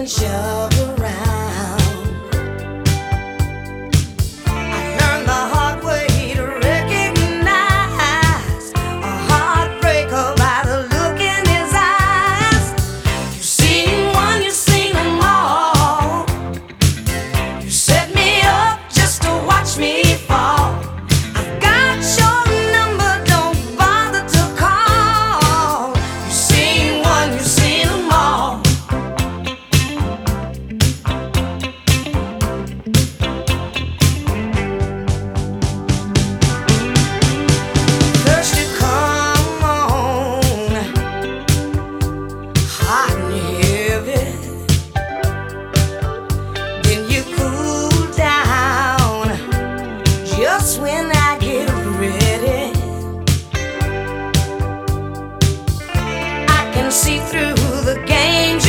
and shoved around. I learned the hard way to recognize a heartbreaker by the look in his eyes. You seen one, you seen them all. You set me up just to watch me fall. I've got your number, don't bother to call. You seen one, you seen them all. First you come on, hot and heavy. Then you cool down just when I get ready. I can see through the games